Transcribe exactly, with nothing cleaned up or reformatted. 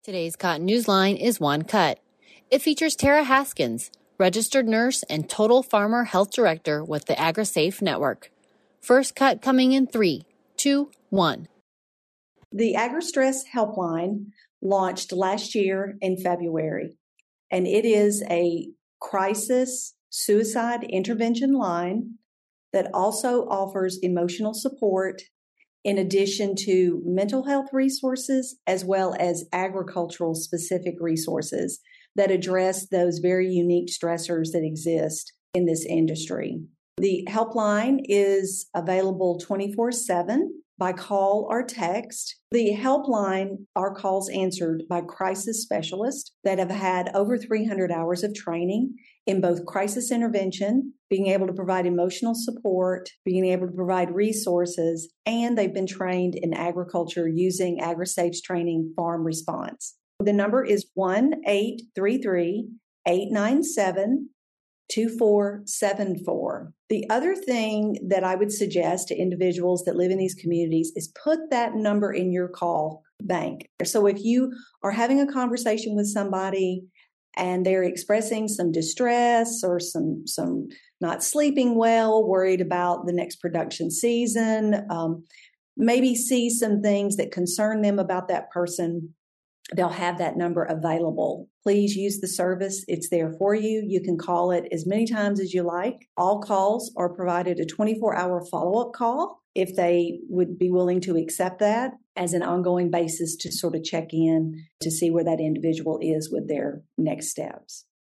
Today's Cotton Newsline is one cut. It features Tara Haskins, registered nurse and total farmer health director with the AgriSafe Network. First cut coming in three, two, one. The AgriStress Helpline launched last year in February, and it is a crisis suicide intervention line that also offers emotional support in addition to mental health resources as well as agricultural specific resources that address those very unique stressors that exist in this industry. The helpline is available twenty-four seven by call or text. The helpline are calls answered by crisis specialists that have had over three hundred hours of training in both crisis intervention, being able to provide emotional support, being able to provide resources, and they've been trained in agriculture using AgriSafe's training farm response. The number is one eight three three, eight nine seven, two four seven four. The other thing that I would suggest to individuals that live in these communities is put that number in your call bank. So if you are having a conversation with somebody and they're expressing some distress or some some not sleeping well, worried about the next production season, um, maybe see some things that concern them about that person, they'll have that number available. Please use the service. It's there for you. You can call it as many times as you like. All calls are provided a twenty-four hour follow-up call if they would be willing to accept that as an ongoing basis to sort of check in to see where that individual is with their next steps.